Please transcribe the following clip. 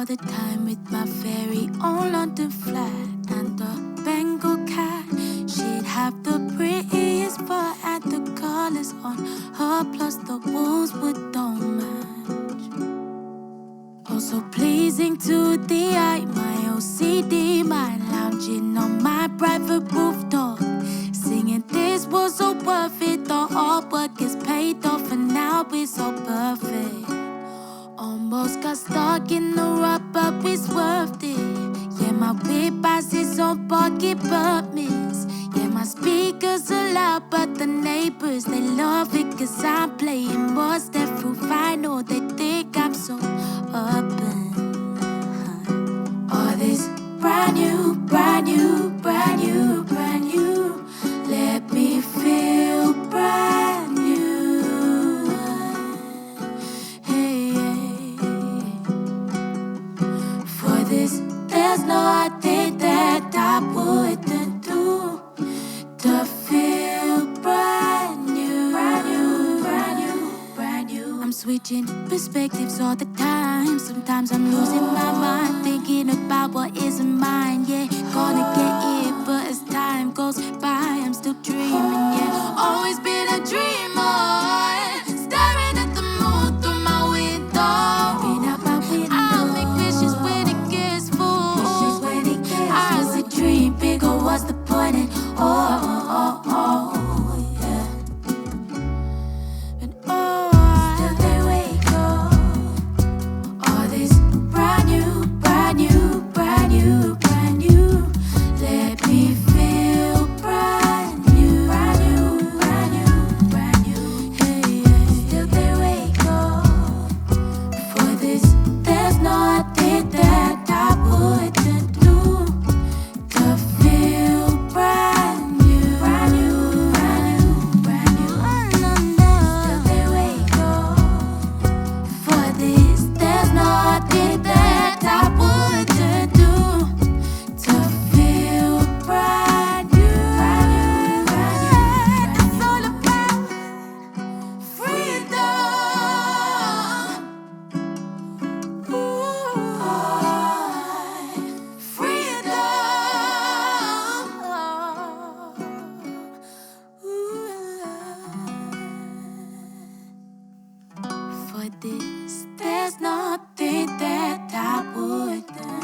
the time with my very own London flat and the Bengal cat. She'd have the prettiest fur and the colors on her, plus the walls would don't match. Also pleasing to the eye, my OCD mind lounging on my private rooftop, singing this was so worth it. The hard work is paid off and now it's so perfect. Almost got stuck in the rut, but we swerved it. Yeah, my whip has its own pocket permits. Yeah, my speakers are loud, but the neighbors, they love it, cause I'm playing more step through vinyl. They think I'm so urban. All this brand new, brand new, brand new, brand new. Let me feel brand new. Hey, for this, there's nothing that I wouldn't do to feel brand new, brand new, brand new, brand new. I'm switching perspectives all the time. Sometimes I'm losing my mind, thinking about what isn't mine. Yeah, gonna get it, but as time goes by, I'm still dreaming. Yeah, always been a dreamer, staring at the moon through my window. I'll make wishes when it gets full. I was a dream bigger, what's the point in yeah. And still there we go. All this brand new, brand new, brand new, brand new. Let me feel brand new, brand new, brand new, brand new. Hey, still there we go. For this, there's nothing that I wouldn't do to feel brand new, brand new, brand new, brand new. Still there we go. For this, there's nothing that I wouldn't do to feel brand new, brand new, brand new. It's all about freedom. For this, there's nothing that I wouldn't